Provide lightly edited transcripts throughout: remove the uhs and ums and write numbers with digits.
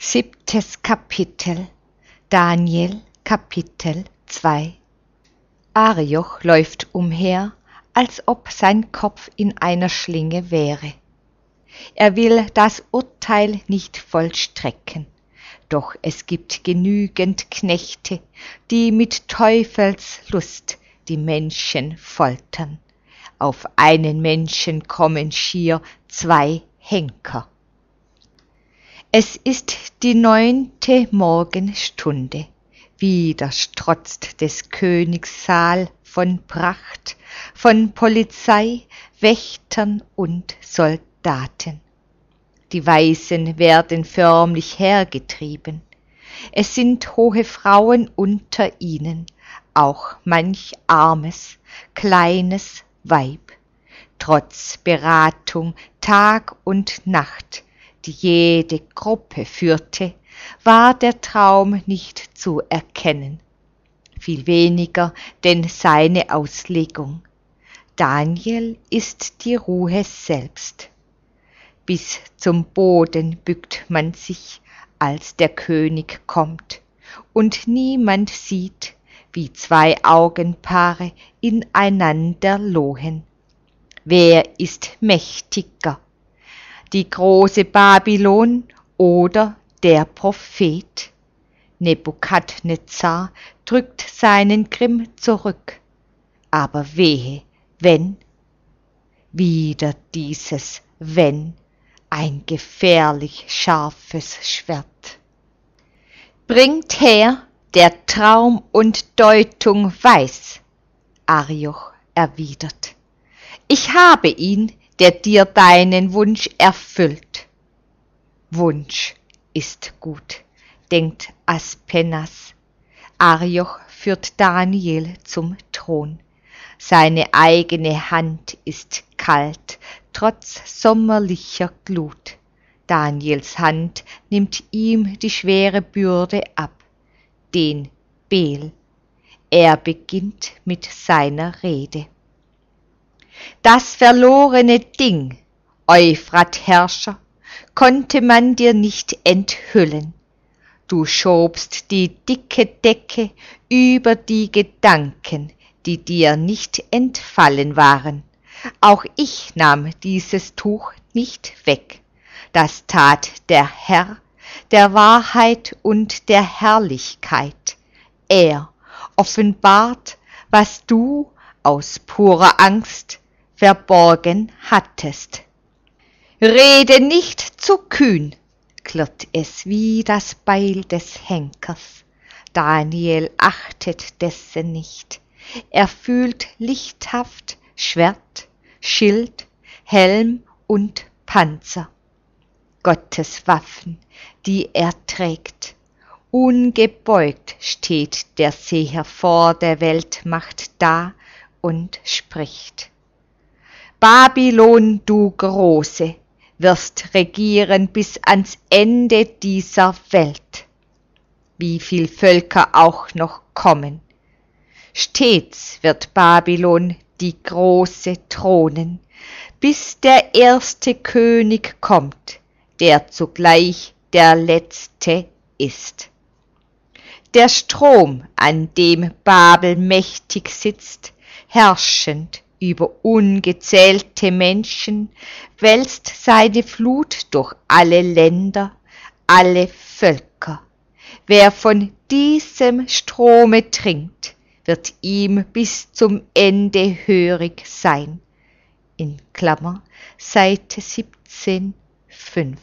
Siebtes Kapitel. Daniel Kapitel 2. Arioch läuft umher, als ob sein Kopf in einer Schlinge wäre. Er will das Urteil nicht vollstrecken, doch es gibt genügend Knechte, die mit Teufelslust die Menschen foltern. Auf einen Menschen kommen schier 2 Henker. Es ist die 9. Morgenstunde, wieder strotzt des Königs Saal von Pracht, von Polizei, Wächtern und Soldaten. Die Weisen werden förmlich hergetrieben. Es sind hohe Frauen unter ihnen, auch manch armes, kleines Weib. Trotz Beratung Tag und Nacht, die jede Gruppe führte, war der Traum nicht zu erkennen, viel weniger denn seine Auslegung. Daniel ist die Ruhe selbst. Bis zum Boden bückt man sich, als der König kommt, und niemand sieht, wie 2 Augenpaare ineinander lohen. Wer ist mächtiger? Die große Babylon oder der Prophet? Nebukadnezar drückt seinen Grimm zurück. Aber wehe, wenn? Wieder dieses Wenn, ein gefährlich scharfes Schwert. Bringt her, der Traum und Deutung weiß, Arioch erwidert. Ich habe ihn, der dir deinen Wunsch erfüllt. Wunsch ist gut, denkt Aspenas. Arioch führt Daniel zum Thron. Seine eigene Hand ist kalt, trotz sommerlicher Glut. Daniels Hand nimmt ihm die schwere Bürde ab, den Bel. Er beginnt mit seiner Rede. Das verlorene Ding, Euphrat-Herrscher, konnte man dir nicht enthüllen. Du schobst die dicke Decke über die Gedanken, die dir nicht entfallen waren. Auch ich nahm dieses Tuch nicht weg. Das tat der Herr, der Wahrheit und der Herrlichkeit. Er offenbart, was du aus purer Angst verborgen hattest. Rede nicht zu kühn, klirrt es wie das Beil des Henkers. Daniel achtet dessen nicht. Er fühlt lichthaft Schwert, Schild, Helm und Panzer. Gottes Waffen, die er trägt. Ungebeugt steht der Seher vor der Weltmacht da und spricht. Babylon, du Große, wirst regieren bis ans Ende dieser Welt. Wie viel Völker auch noch kommen. Stets wird Babylon, die Große, thronen, bis der erste König kommt, der zugleich der Letzte ist. Der Strom, an dem Babel mächtig sitzt, herrschend über ungezählte Menschen, wälzt seine Flut durch alle Länder, alle Völker. Wer von diesem Strome trinkt, wird ihm bis zum Ende hörig sein. In Klammer, Seite 17, 5.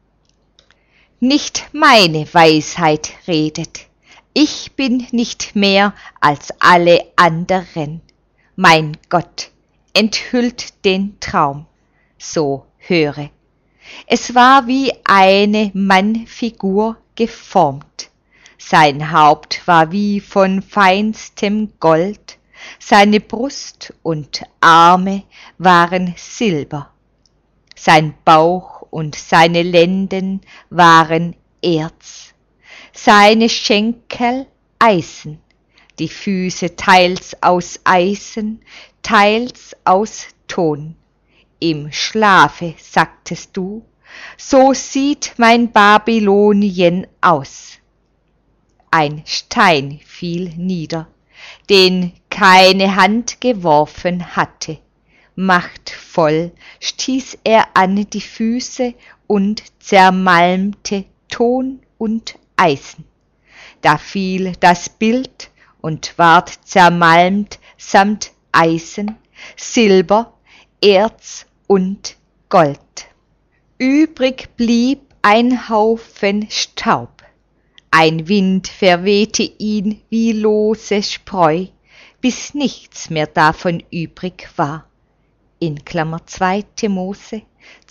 Nicht meine Weisheit redet. Ich bin nicht mehr als alle anderen. Mein Gott enthüllt den Traum, so höre. Es war wie eine Mannfigur geformt. Sein Haupt war wie von feinstem Gold, seine Brust und Arme waren Silber. Sein Bauch und seine Lenden waren Erz, seine Schenkel Eisen, die Füße teils aus Eisen, teils aus Ton. Im Schlafe, sagtest du, So sieht mein Babylonien aus. Ein Stein fiel nieder, den keine Hand geworfen hatte. Machtvoll stieß er an die Füße und zermalmte Ton und Eisen. Da fiel das Bild und ward zermalmt samt Eisen, Silber, Erz und Gold. Übrig blieb ein Haufen Staub. Ein Wind verwehte ihn wie lose Spreu, bis nichts mehr davon übrig war. In Klammer 2. Mose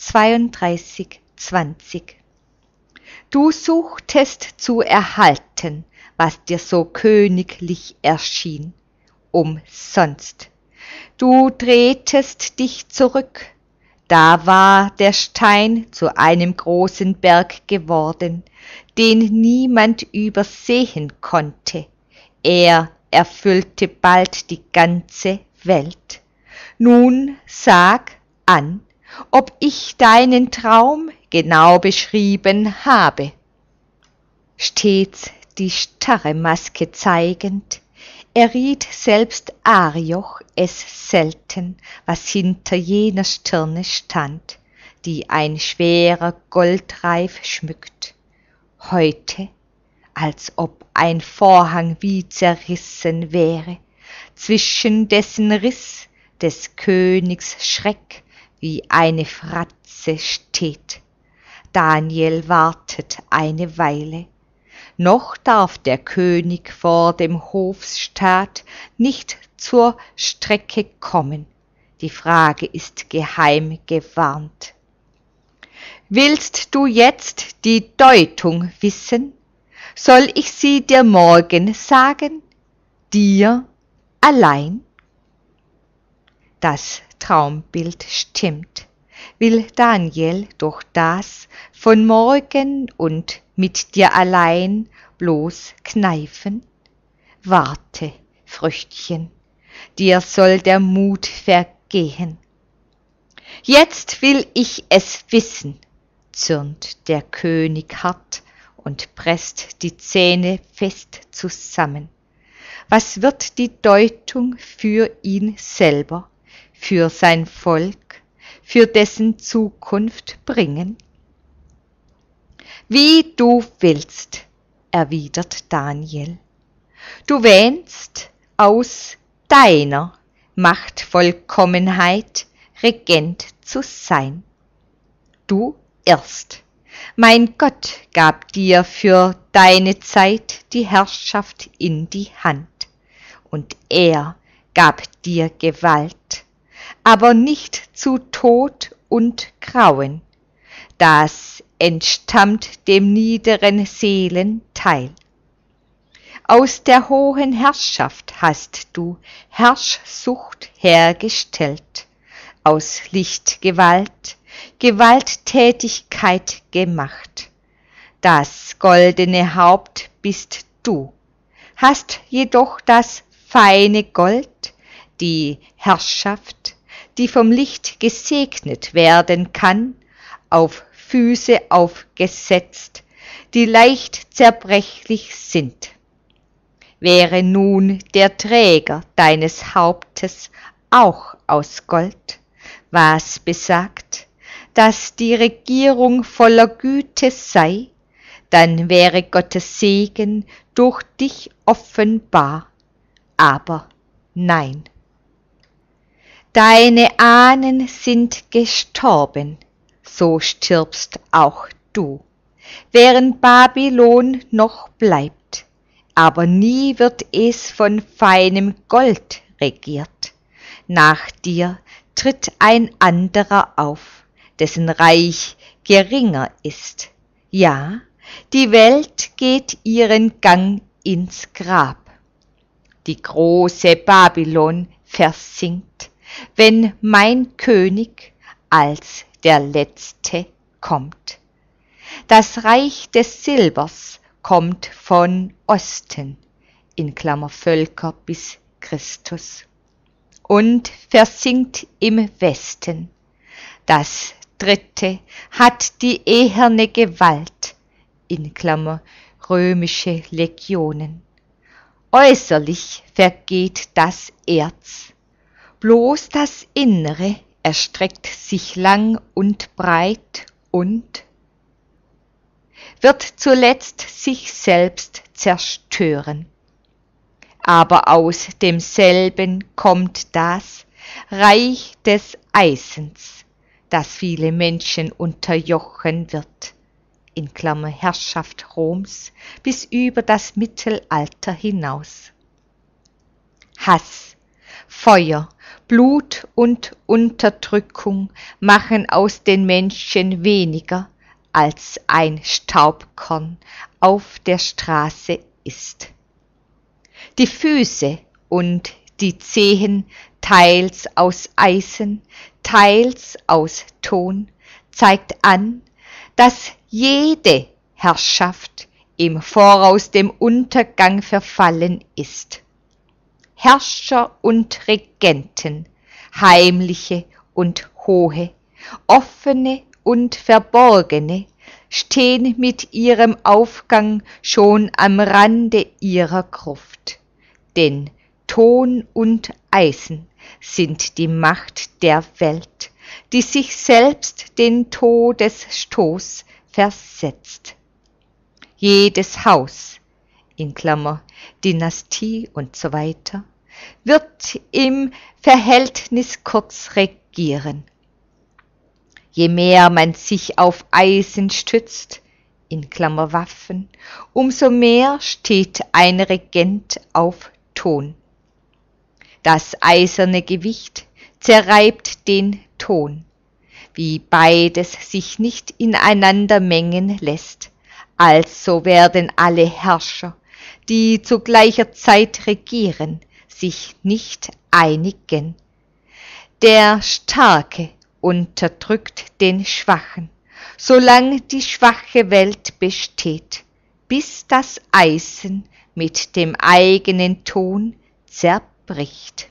32,20. Du suchtest zu erhalten, was dir so königlich erschien, umsonst. Du drehtest dich zurück, da war der Stein zu einem großen Berg geworden, den niemand übersehen konnte. Er erfüllte bald die ganze Welt. Nun sag an, ob ich deinen Traum genau beschrieben habe. Stets die starre Maske zeigend, erriet selbst Arioch es selten, was hinter jener Stirne stand, die ein schwerer Goldreif schmückt. Heute, als ob ein Vorhang wie zerrissen wäre, zwischen dessen Riss des Königs Schreck wie eine Fratze steht. Daniel wartet eine Weile. Noch darf der König vor dem Hofstaat nicht zur Strecke kommen. Die Frage ist geheim gewarnt. Willst du jetzt die Deutung wissen? Soll ich sie dir morgen sagen? Dir allein? Das Traumbild stimmt. Will Daniel durch das von morgen und mit dir allein bloß kneifen? Warte, Früchtchen, dir soll der Mut vergehen. Jetzt will ich es wissen, zürnt der König hart und presst die Zähne fest zusammen. Was wird die Deutung für ihn selber, für sein Volk, für dessen Zukunft bringen? Wie du willst, erwidert Daniel. Du wähnst aus deiner Machtvollkommenheit Regent zu sein. Du irrst. Mein Gott gab dir für deine Zeit die Herrschaft in die Hand, und er gab dir Gewalt, aber nicht zu Tod und Grauen. Das entstammt dem niederen Seelenteil. Aus der hohen Herrschaft hast du Herrschsucht hergestellt, aus Lichtgewalt Gewalttätigkeit gemacht. Das goldene Haupt bist du, hast jedoch das feine Gold, die Herrschaft, die vom Licht gesegnet werden kann, auf Füße aufgesetzt, die leicht zerbrechlich sind. Wäre nun der Träger deines Hauptes auch aus Gold, was besagt, dass die Regierung voller Güte sei, dann wäre Gottes Segen durch dich offenbar, aber nein. Deine Ahnen sind gestorben, so stirbst auch du, während Babylon noch bleibt, aber nie wird es von feinem Gold regiert. Nach dir tritt ein anderer auf, dessen Reich geringer ist. Ja, die Welt geht ihren Gang ins Grab. Die große Babylon versinkt, wenn mein König als der Letzte kommt. Das Reich des Silbers kommt von Osten, in Klammer Völker bis Christus, und versinkt im Westen. Das Dritte hat die eherne Gewalt, in Klammer römische Legionen. Äußerlich vergeht das Erz, bloß das Innere erstreckt sich lang und breit und wird zuletzt sich selbst zerstören. Aber aus demselben kommt das Reich des Eisens, das viele Menschen unterjochen wird, in Klammer Herrschaft Roms, bis über das Mittelalter hinaus. Hass, Feuer, Blut und Unterdrückung machen aus den Menschen weniger, als ein Staubkorn auf der Straße ist. Die Füße und die Zehen, teils aus Eisen, teils aus Ton, zeigt an, dass jede Herrschaft im Voraus dem Untergang verfallen ist. Herrscher und Regenten, heimliche und hohe, offene und verborgene, stehen mit ihrem Aufgang schon am Rande ihrer Gruft. Denn Ton und Eisen sind die Macht der Welt, die sich selbst den Todesstoß versetzt. Jedes Haus, in Klammer Dynastie und so weiter, wird im Verhältnis kurz regieren. Je mehr man sich auf Eisen stützt, in Klammer Waffen, umso mehr steht ein Regent auf Ton. Das eiserne Gewicht zerreibt den Ton, wie beides sich nicht ineinander mengen lässt. Also werden alle Herrscher, die zu gleicher Zeit regieren, sich nicht einigen. Der Starke unterdrückt den Schwachen, solange die schwache Welt besteht, bis das Eisen mit dem eigenen Ton zerbricht.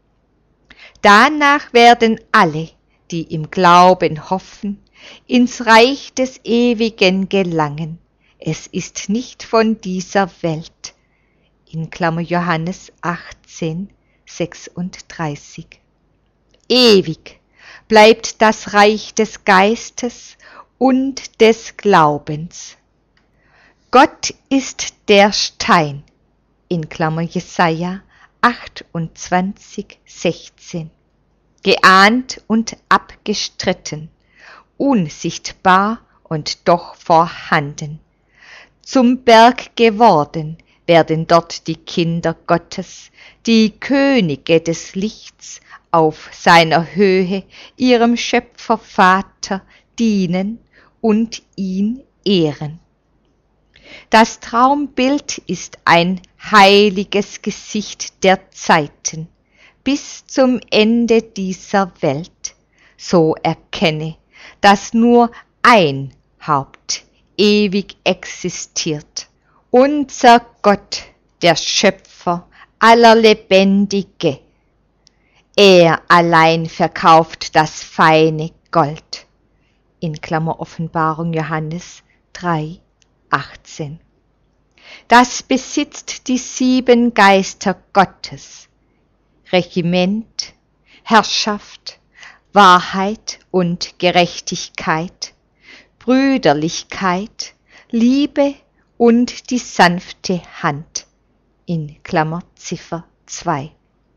Danach werden alle, die im Glauben hoffen, ins Reich des Ewigen gelangen. Es ist nicht von dieser Welt. In Klammer Johannes 18, 36. Ewig bleibt das Reich des Geistes und des Glaubens. Gott ist der Stein, in Klammer Jesaja 28, 16. Geahnt und abgestritten, unsichtbar und doch vorhanden. Zum Berg geworden werden dort die Kinder Gottes, die Könige des Lichts, auf seiner Höhe ihrem Schöpfer Vater dienen und ihn ehren. Das Traumbild ist ein heiliges Gesicht der Zeiten bis zum Ende dieser Welt. So erkenne, dass nur ein Haupt ewig existiert. Unser Gott, der Schöpfer aller Lebendige. Er allein verkauft das feine Gold. In Klammer Offenbarung Johannes 3, 18. Das besitzt die 7 Geister Gottes. Regiment, Herrschaft, Wahrheit und Gerechtigkeit, Brüderlichkeit, Liebe und die sanfte Hand. In Klammer Ziffer 2.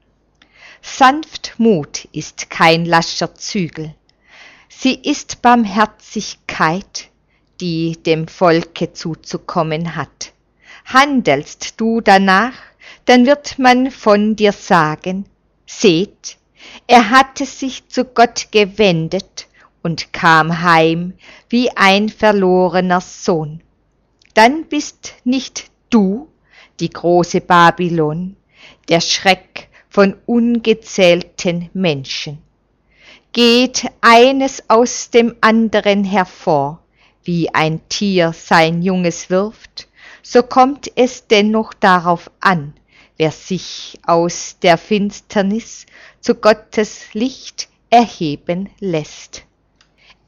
Sanftmut ist kein lascher Zügel. Sie ist Barmherzigkeit, die dem Volke zuzukommen hat. Handelst du danach, dann wird man von dir sagen, seht, er hatte sich zu Gott gewendet und kam heim wie ein verlorener Sohn. Dann bist nicht du, die große Babylon, der Schreck von ungezählten Menschen. Geht eines aus dem anderen hervor, wie ein Tier sein Junges wirft, so kommt es dennoch darauf an, wer sich aus der Finsternis zu Gottes Licht erheben lässt.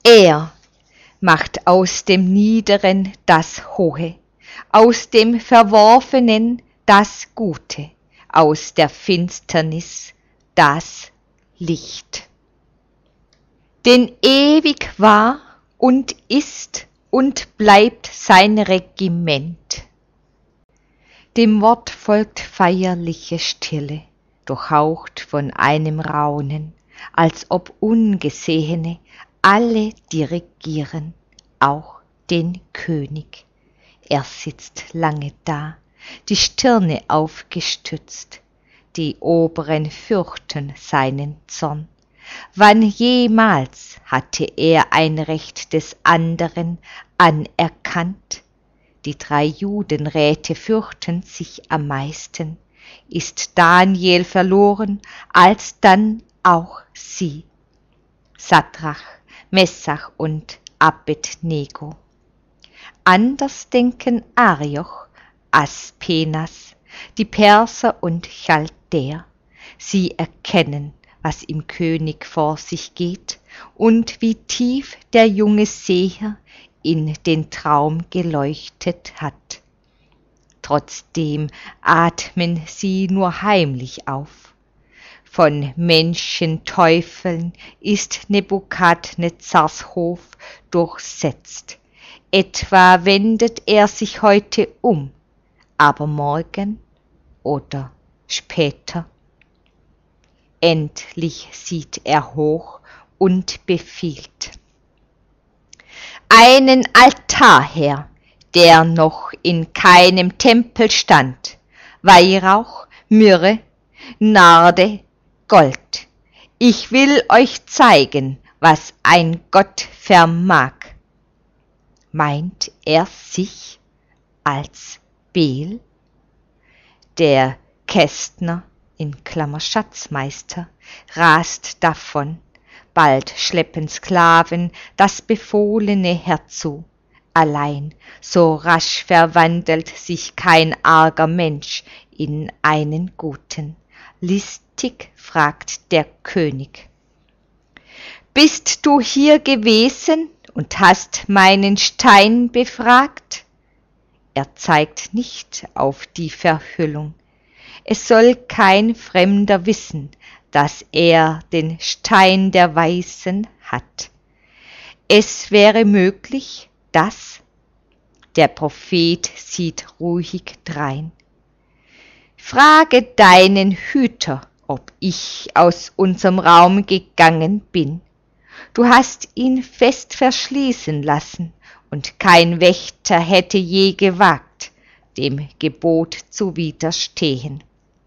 Er macht aus dem Niederen das Hohe, aus dem Verworfenen das Gute, aus der Finsternis das Licht. Denn ewig war und ist und bleibt sein Regiment. Dem Wort folgt feierliche Stille, durchhaucht von einem Raunen, als ob Ungesehene alle dirigieren, auch den König. Er sitzt lange da, die Stirne aufgestützt, die Oberen fürchten seinen Zorn. Wann jemals hatte er ein Recht des anderen anerkannt? Die 3 Judenräte fürchten sich am meisten. Ist Daniel verloren, alsdann auch sie. Sadrach, Messach und Abednego. Anders denken Arioch, Aspenas, die Perser und Chaldäer. Sie erkennen, was im König vor sich geht und wie tief der junge Seher in den Traum geleuchtet hat. Trotzdem atmen sie nur heimlich auf. Von Menschenteufeln ist Nebukadnezars Hof durchsetzt. Etwa wendet er sich heute um, aber morgen oder später. Endlich sieht er hoch und befiehlt: Einen Altar her, der noch in keinem Tempel stand, Weihrauch, Myrrhe, Narde, Gold. Ich will euch zeigen, was ein Gott vermag. Meint er sich als Bel? Der Kästner in Klammer Schatzmeister rast davon, bald schleppen Sklaven das Befohlene herzu. Allein so rasch verwandelt sich kein arger Mensch in einen guten. Listig fragt der König: Bist du hier gewesen und hast meinen Stein befragt? Er zeigt nicht auf die Verhüllung. Es soll kein Fremder wissen, dass er den Stein der Weisen hat. Es wäre möglich, dass der Prophet sieht ruhig drein. Frage deinen Hüter, ob ich aus unserem Raum gegangen bin. Du hast ihn fest verschließen lassen, und kein Wächter hätte je gewagt, dem Gebot zu widerstehen.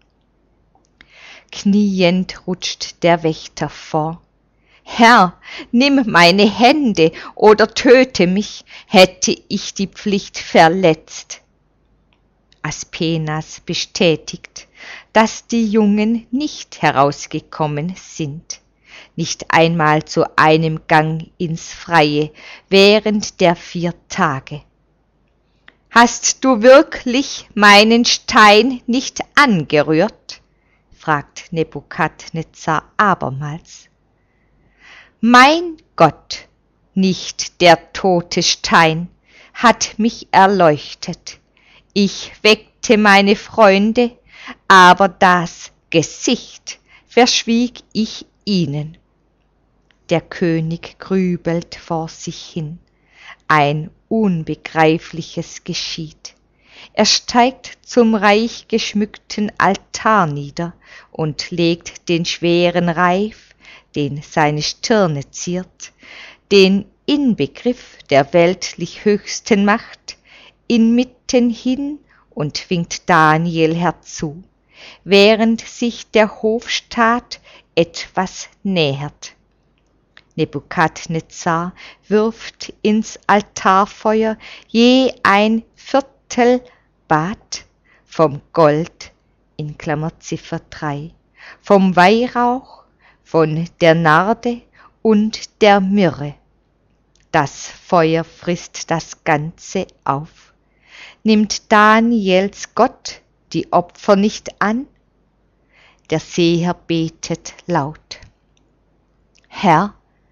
Kniend rutscht der Wächter vor. Herr, nimm meine Hände oder töte mich, hätte ich die Pflicht verletzt. Aspenas bestätigt, dass die Jungen nicht herausgekommen sind, nicht einmal zu einem Gang ins Freie während der 4 Tage. Hast du wirklich meinen Stein nicht angerührt? Fragt Nebukadnezar abermals. Mein Gott, nicht der tote Stein, hat mich erleuchtet. Ich weckte meine Freunde, aber das Gesicht verschwieg ich ihnen. Der König grübelt vor sich hin. Ein Unbegreifliches geschieht. Er steigt zum reich geschmückten Altar nieder und legt den schweren Reif, den seine Stirne ziert, den Inbegriff der weltlich höchsten Macht, inmitten hin und winkt Daniel herzu, während sich der Hofstaat etwas nähert. Nebukadnezar wirft ins Altarfeuer je ein Viertel Bad vom Gold in Klammer Ziffer 3, vom Weihrauch, von der Narde und der Myrrhe. Das Feuer frisst das Ganze auf. Nimmt Daniels Gott die Opfer nicht an? Der Seher betet laut. Herr,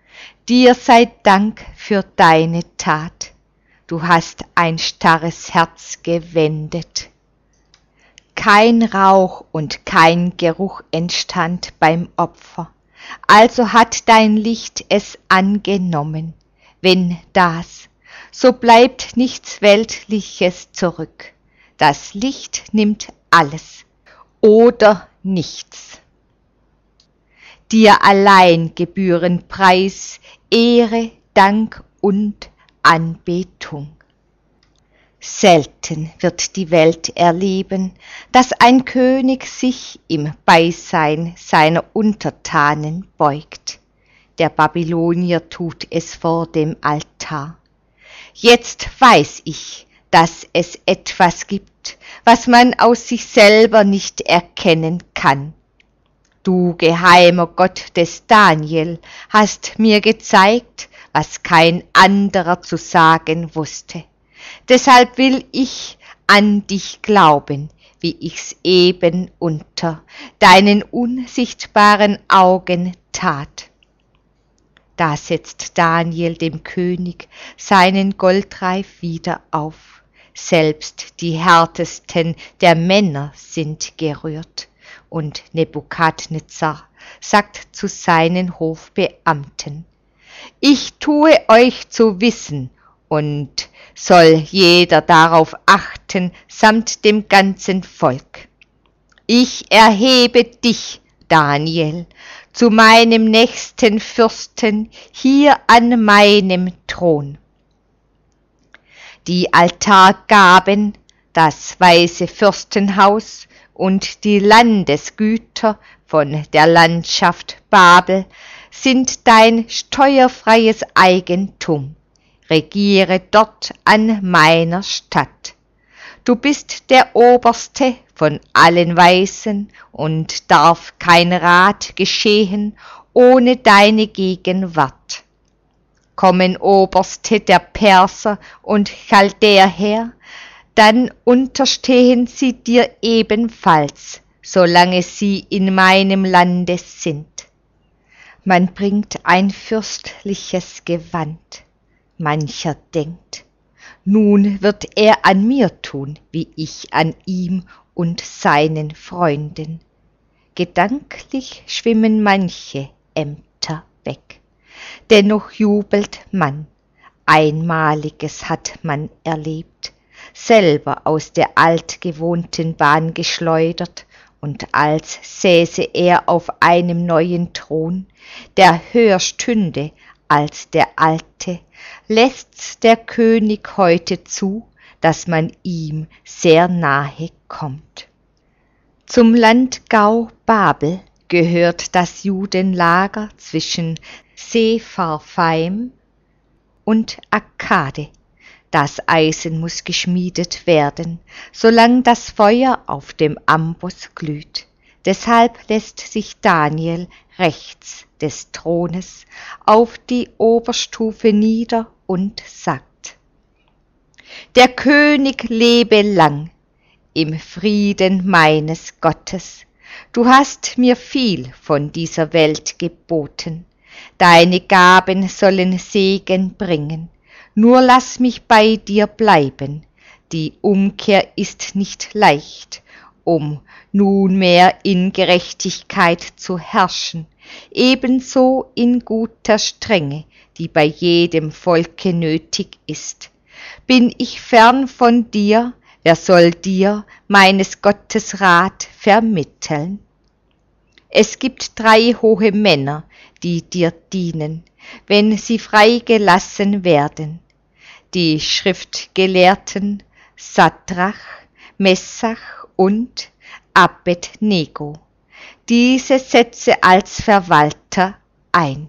Dir sei Dank für deine Tat, du hast ein starres Herz gewendet. Kein Rauch und kein Geruch entstand beim Opfer, also hat dein Licht es angenommen. Wenn das, so bleibt nichts Weltliches zurück. Das Licht nimmt alles oder nichts. Dir allein gebühren Preis, Ehre, Dank und Anbetung. Selten wird die Welt erleben, dass ein König sich im Beisein seiner Untertanen beugt. Der Babylonier tut es vor dem Altar. Jetzt weiß ich, dass es etwas gibt, was man aus sich selber nicht erkennen kann. Du geheimer Gott des Daniel hast mir gezeigt, was kein anderer zu sagen wusste. Deshalb will ich an dich glauben, wie ich's eben unter deinen unsichtbaren Augen tat. Da setzt Daniel dem König seinen Goldreif wieder auf. Selbst die härtesten der Männer sind gerührt. Und Nebukadnezar sagt zu seinen Hofbeamten: Ich tue euch zu wissen, und soll jeder darauf achten, samt dem ganzen Volk. Ich erhebe dich, Daniel, zu meinem nächsten Fürsten hier an meinem Thron. Die Altargaben, das weiße Fürstenhaus und die Landesgüter von der Landschaft Babel sind dein steuerfreies Eigentum. Regiere dort an meiner Stadt. Du bist der Oberste von allen Weisen und darf kein Rat geschehen ohne deine Gegenwart. Kommen Oberste der Perser und Chaldäer her, dann unterstehen sie dir ebenfalls, solange sie in meinem Lande sind. Man bringt ein fürstliches Gewand. Mancher denkt, nun wird er an mir tun, wie ich an ihm und seinen Freunden. Gedanklich schwimmen manche Ämter weg. Dennoch jubelt man, Einmaliges hat man erlebt, selber aus der altgewohnten Bahn geschleudert, und als säße er auf einem neuen Thron, der höher stünde als der alte, lässt's der König heute zu, dass man ihm sehr nahe kommt. Zum Landgau Babel gehört das Judenlager zwischen Sepharvaim und Akkade. Das Eisen muss geschmiedet werden, solang das Feuer auf dem Amboss glüht. Deshalb lässt sich Daniel rechts des Thrones auf die Oberstufe nieder und sagt: Der König lebe lang im Frieden meines Gottes. Du hast mir viel von dieser Welt geboten. Deine Gaben sollen Segen bringen. Nur lass mich bei dir bleiben. Die Umkehr ist nicht leicht, um nunmehr in Gerechtigkeit zu herrschen, ebenso in guter Strenge, die bei jedem Volke nötig ist. Bin ich fern von dir, wer soll dir meines Gottes Rat vermitteln? Es gibt 3 hohe Männer, die dir dienen, wenn sie freigelassen werden. Die Schriftgelehrten Sadrach, Messach und Abednego. Diese setze als Verwalter ein.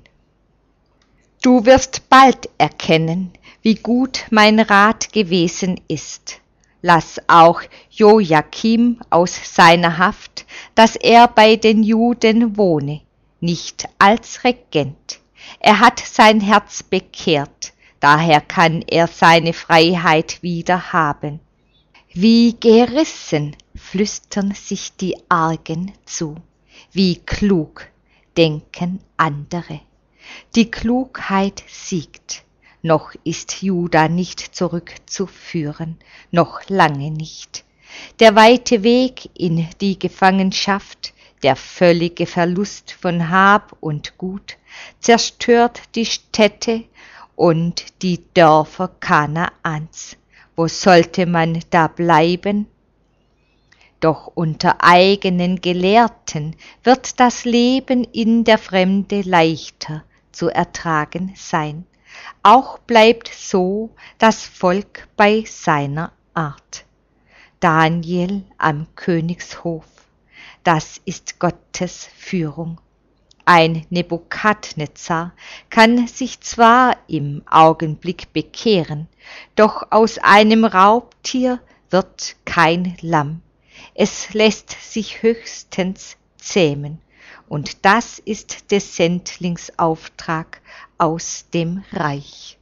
Du wirst bald erkennen, wie gut mein Rat gewesen ist. Lass auch Joachim aus seiner Haft, dass er bei den Juden wohne, nicht als Regent. Er hat sein Herz bekehrt, daher kann er seine Freiheit wieder haben. Wie gerissen flüstern sich die Argen zu, wie klug denken andere. Die Klugheit siegt. Noch ist Juda nicht zurückzuführen, noch lange nicht. Der weite Weg in die Gefangenschaft, der völlige Verlust von Hab und Gut, zerstört die Städte und die Dörfer Kanaans. Wo sollte man da bleiben? Doch unter eigenen Gelehrten wird das Leben in der Fremde leichter zu ertragen sein. Auch bleibt so das Volk bei seiner Art. Daniel am Königshof, das ist Gottes Führung. Ein Nebukadnezar kann sich zwar im Augenblick bekehren, doch aus einem Raubtier wird kein Lamm. Es lässt sich höchstens zähmen, und das ist des Sendlings Auftrag aus dem Reich.